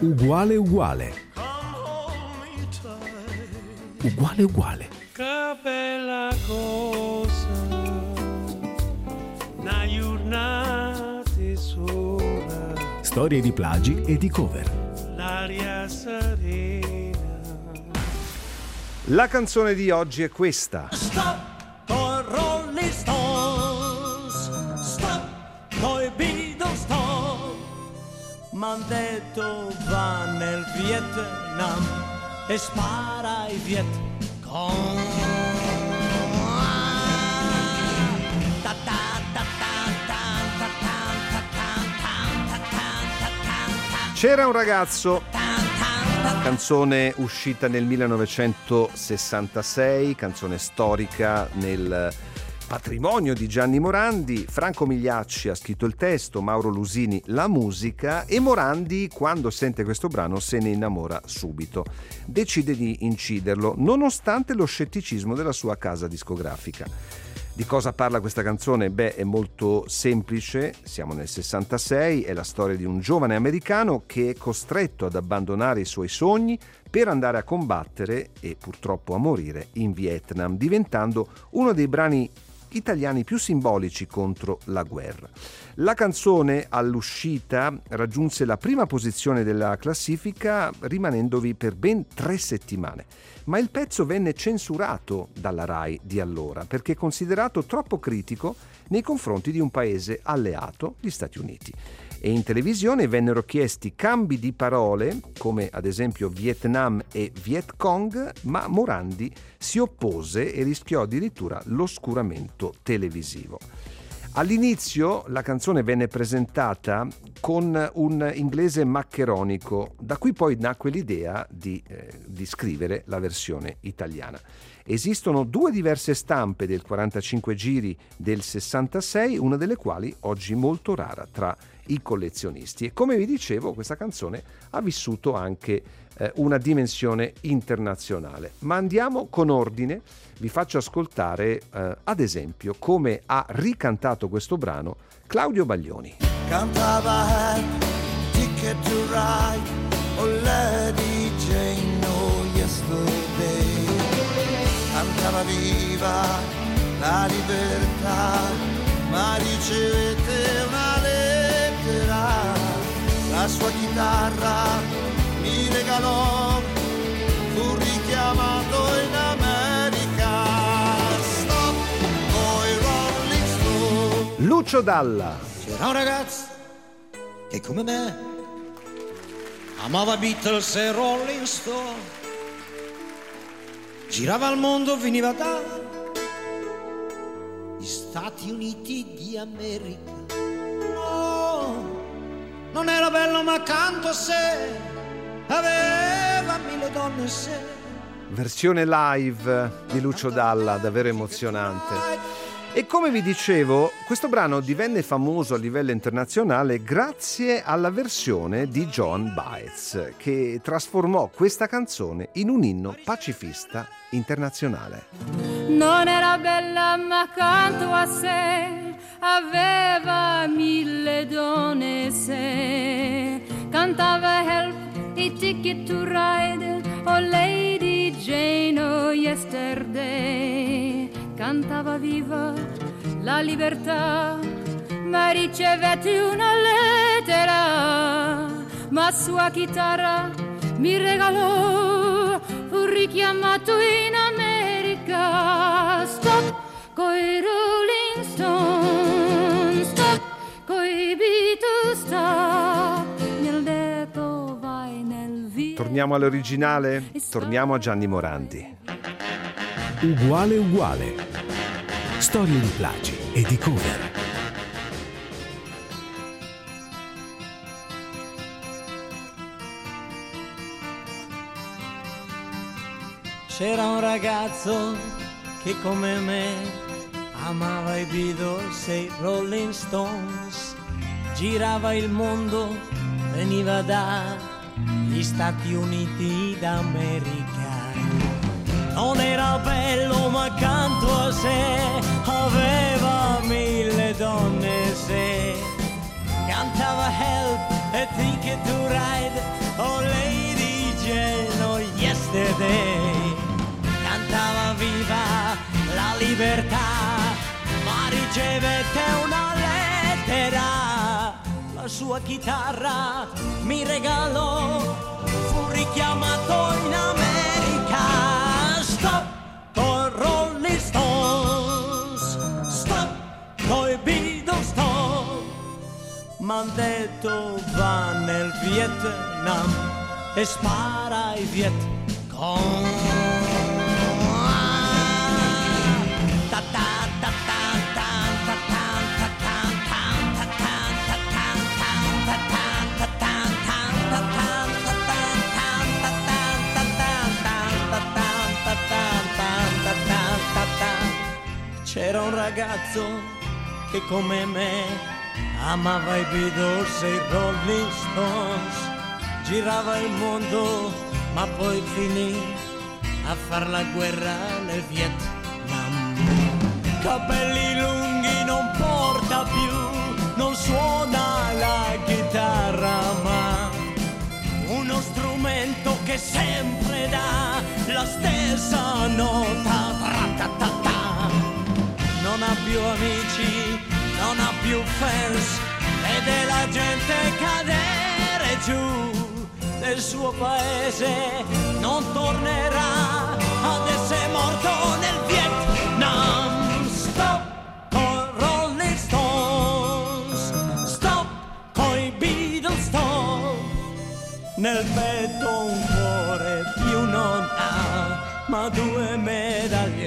Uguale uguale. Uguale uguale. Che bella cosa, una giornata sola. Storie di plagi e di cover. L'aria serena. La canzone di oggi è questa. Stop coi Rolling Stones, stop coi Beatles, stop. M'han detto va nel Vietnam e spara ai Viet Cong. C'era un ragazzo, canzone uscita nel 1966, canzone storica nel patrimonio di Gianni Morandi. Franco Migliacci ha scritto il testo, Mauro Lusini la musica, e Morandi, quando sente questo brano, se ne innamora subito. Decide di inciderlo, nonostante lo scetticismo della sua casa discografica. Di cosa parla questa canzone? Beh, è molto semplice, siamo nel 66, è la storia di un giovane americano che è costretto ad abbandonare i suoi sogni per andare a combattere e purtroppo a morire in Vietnam, diventando uno dei brani italiani più simbolici contro la guerra. La canzone all'uscita raggiunse la prima posizione della classifica, rimanendovi per ben 3 settimane. Ma il pezzo venne censurato dalla Rai di allora perché considerato troppo critico nei confronti di un paese alleato, gli Stati Uniti. E in televisione vennero chiesti cambi di parole, come ad esempio Vietnam e Viet Cong, ma Morandi si oppose e rischiò addirittura l'oscuramento televisivo. All'inizio la canzone venne presentata con un inglese maccheronico, da cui poi nacque l'idea di scrivere la versione italiana. Esistono 2 diverse stampe del 45 giri del 66, una delle quali oggi molto rara tra i collezionisti. E come vi dicevo, questa canzone ha vissuto anche una dimensione internazionale. Ma andiamo con ordine, vi faccio ascoltare ad esempio come ha ricantato questo brano Claudio Baglioni. Cantava Ticket to Ride, oh Lady Jane, oh yesterday. Cantava viva la libertà, ma ricevette una lettera. La sua chitarra mi regalò, fu richiamato in America. Stop coi Rolling Stones. Lucio Dalla. C'era un ragazzo che come me amava Beatles e Rolling Stone, girava al mondo, veniva dagli Stati Uniti di America. No, non era bello ma accanto a sé aveva 1000 donne se. Versione live di Lucio Dalla, davvero emozionante. E come vi dicevo, questo brano divenne famoso a livello internazionale grazie alla versione di Joan Baez, che trasformò questa canzone in un inno pacifista internazionale. Non era bella ma accanto a sé aveva 1000 donne se. Cantava Help, a Ticket to Ride, oh Lady Jane, oh yesterday. Cantava viva la libertà, ma ricevette una lettera, ma sua chitarra mi regalò, fu richiamato in America. Stop coi Rolling Stones, stop coi Beatles, stop nel detto vai nel via. Torniamo all'originale? Torniamo a Gianni Morandi. Uguale uguale. Storie di plagi e di cover. C'era un ragazzo che come me amava i Beatles e i Rolling Stones, girava il mondo, veniva dagli Stati Uniti d'America. Non era bello ma accanto a sé aveva 1000 donne se. Cantava Help, a Ticket to Ride, oh Lady Jane, oh yesterday. Cantava viva la libertà, ma ricevette una lettera. La sua chitarra mi regalò, fu richiamato in America. Stop con Rolling Stones, stop coi Beatles, stop. M'han detto va nel Vietnam e spara ai Vietcong. C'era un ragazzo che come me amava i Beatles e i Rolling Stones, girava il mondo ma poi finì a far la guerra nel Vietnam. Capelli lunghi, non porta più, non suona la chitarra ma uno strumento che sempre dà la stessa nota. Tra-ta-ta-ta. Non ha più amici, non ha più fans, vede la gente cadere giù. Nel suo paese non tornerà, adesso è morto nel Vietnam. Stop con Rolling Stones, stop coi Beatles, stop. Nel petto un cuore più non ha, ma 2 medaglie